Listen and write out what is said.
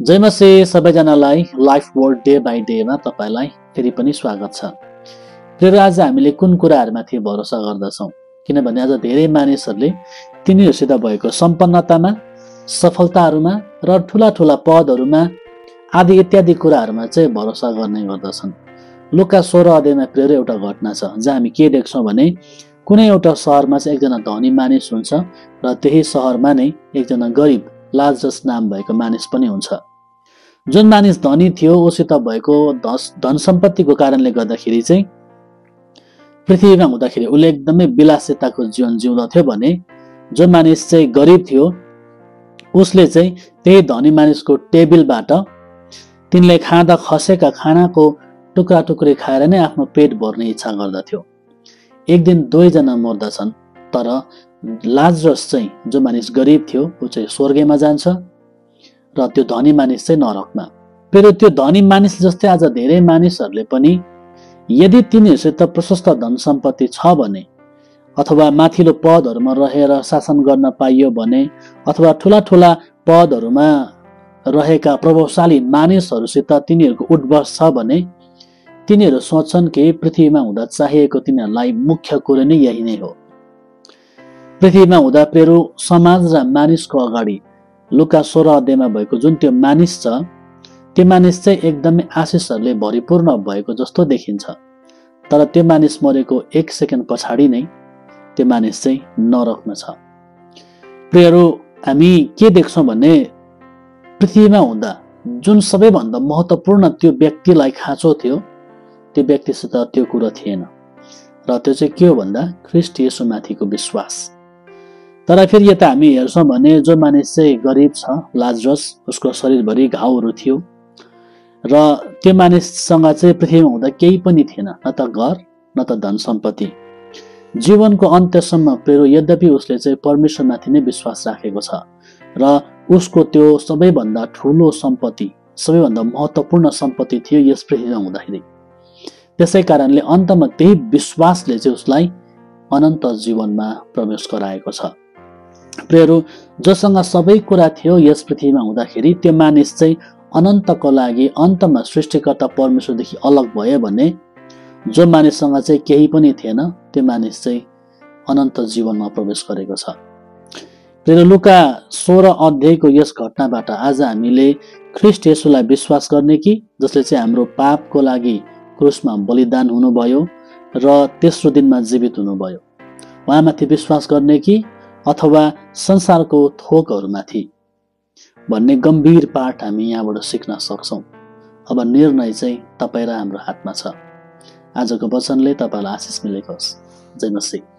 जय मसी सबैजनालाई life word day by डेमा तपाईलाई फेरि पनि स्वागत छ। फेरि आज हामीले कुन कुराहरूमाथि भरोसा गर्दछौँ, किनभने आज धेरै मानिसहरूले तिनीहरूसित भएको सम्पन्नतामा, सफलताहरूमा र ठुला ठुला पदहरूमा आदि इत्यादि कुराहरूमा चाहिँ भरोसा गर्ने गर्दछन्। लुका 16 अध्यायमा फेरि एउटा घटना छ जहाँ हामी के देख्छौँ भने कुनै एउटा सहरमा चाहिँ एकजना धनी मानिस हुन्छ र त्यही सहरमा नै एकजना गरिब लाजरस नाम भएको मानिस पनि हुन्छ। जुन मानिस धनी थियो उसित भएको धन सम्पत्तिको कारणले गर्दाखेरि चाहिँ पृथ्वीमा हुँदाखेरि उसले एकदमै विलासिताको जीवन जिउँदथ्यो भने जो मानिस चाहिँ गरिब थियो उसले चाहिँ त्यही धनी मानिसको टेबलबाट तिनले खाँदा खसेका खानाको टुक्रा टुक्री खाएर नै आफ्नो पेट भर्ने इच्छा गर्दथ्यो। एक दिन दुवैजना मर्दछन्, तर लाजरस चाहिँ जो मानिस गरिब थियो ऊ चाहिँ स्वर्गमा जान्छ र त्यो धनी मानिस चाहिँ नरकमा। फेरि त्यो धनी मानिस जस्तै आज धेरै मानिसहरूले पनि यदि तिनीहरूसित प्रशस्त धन सम्पत्ति छ भने अथवा माथिल्लो पदहरूमा रहेर शासन गर्न पाइयो भने अथवा ठुला ठुला पदहरूमा रहेका प्रभावशाली मानिसहरूसित तिनीहरूको उठबस छ भने तिनीहरू सोच्छन् कि पृथ्वीमा हुँदा चाहिएको तिनीहरूलाई मुख्य कुरो नै यही नै हो। पृथ्वीमा हुँदा पेरु समाज र मानिसको अगाडि लुका 16 अध्यायमा भएको जुन त्यो मानिस छ त्यो मानिस चाहिँ एकदमै आशिषहरूले भरिपूर्ण भएको जस्तो देखिन्छ, तर त्यो मानिस मरेको 1 सेकेन्ड पछाडि नै त्यो मानिस चाहिँ नरकमा छ। प्रियहरू, हामी के देख्छौँ भने पृथ्वीमा हुँदा जुन सबैभन्दा महत्त्वपूर्ण त्यो व्यक्तिलाई खाँचो थियो त्यो व्यक्तिसित त्यो कुरो थिएन र त्यो चाहिँ के हो भन्दा ख्रीष्ट येशूमाथिको विश्वास। तर फेरि यता हामी हेर्छौँ भने जो मानिस चाहिँ गरिब छ लाजरस, उसको शरीरभरि घाउहरू थियो र त्यो मानिससँग चाहिँ पृथ्वीमा हुँदा केही पनि थिएन, न त घर न त धन सम्पत्ति। जीवनको अन्त्यसम्म प्रेरो यद्यपि उसले चाहिँ परमेश्वरमाथि नै विश्वास राखेको छ र उसको त्यो सबैभन्दा ठुलो सम्पत्ति, सबैभन्दा महत्त्वपूर्ण सम्पत्ति थियो यस पृथ्वीमा हुँदाखेरि। त्यसै कारणले अन्तमा त्यही विश्वासले चाहिँ उसलाई अनन्त जीवनमा प्रवेश गराएको छ। प्रियहरू, जोसँग सबै कुरा थियो यस पृथ्वीमा हुँदाखेरि त्यो मानिस चाहिँ अनन्तको लागि अन्तमा सृष्टिकर्ता परमेश्वरदेखि अलग भयो भने जो मानिससँग चाहिँ केही पनि थिएन त्यो मानिस चाहिँ अनन्त जीवनमा प्रवेश गरेको छ। प्रिय लुका 16 अध्यायको यस घटनाबाट आज हामीले ख्रीष्ट येशूलाई विश्वास गर्ने कि जसले चाहिँ हाम्रो पापको लागि क्रुसमा बलिदान हुनुभयो र तेस्रो दिनमा जीवित हुनुभयो, उहाँमाथि विश्वास गर्ने कि अथवा संसारको थोकहरूमाथि भन्ने गम्भीर पाठ हामी यहाँबाट सिक्न सक्छौँ। अब निर्णय चाहिँ तपाईँ र हाम्रो हातमा छ। आजको वचनले तपाईँलाई आशिष मिलेको होस्। जय मसीह।